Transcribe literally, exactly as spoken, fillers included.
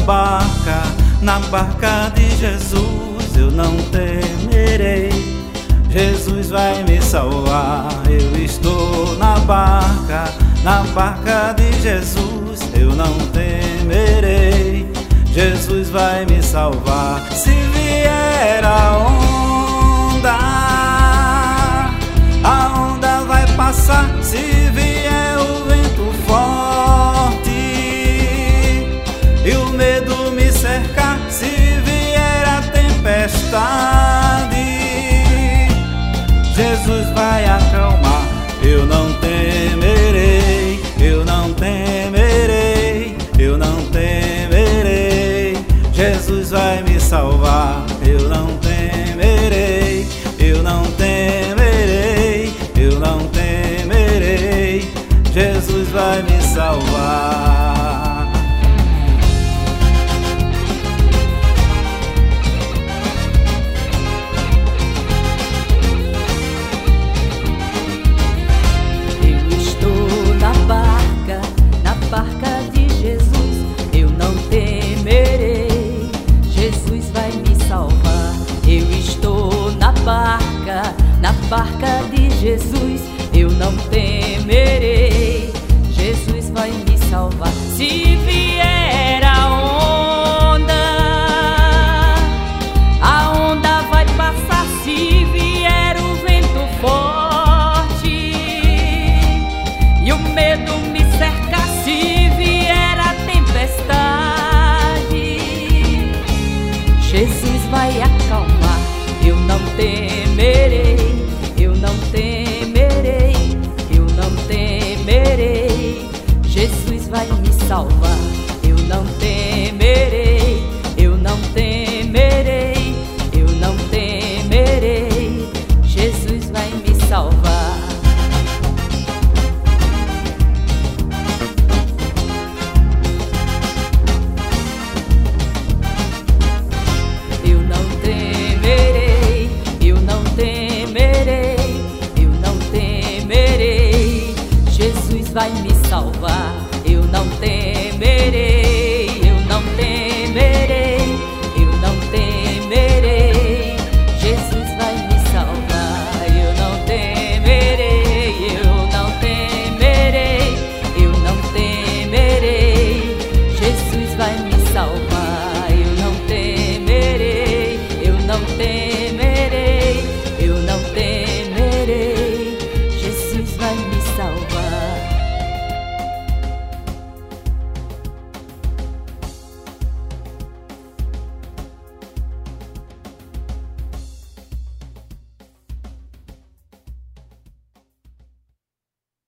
barca, na barca de Jesus eu não temerei. Jesus vai me salvar. Eu estou na barca, na barca de Jesus eu não temerei. Jesus vai me salvar. Se vier a onda, a onda vai passar. Se vier o vento forte e o medo me cercar, se vier a tempestade, Jesus vai acalmar. Eu não temerei, eu não temerei, eu não temerei. Jesus vai me salvar. Eu não temerei, eu não temerei, eu não temerei. Jesus vai me salvar. Eu estou na barca, na barca de Jesus, eu não temerei. Jesus vai me salvar. Eu estou na barca, na barca de Jesus, eu não temerei. Jesus vai me salvar. Se vier a onda, a onda vai passar. Se vier o vento forte e o medo me cercar, se vier a tempestade, Jesus vai acalmar. Eu não temerei, eu não temerei, eu não temerei. Jesus vai me salvar. Eu não temerei.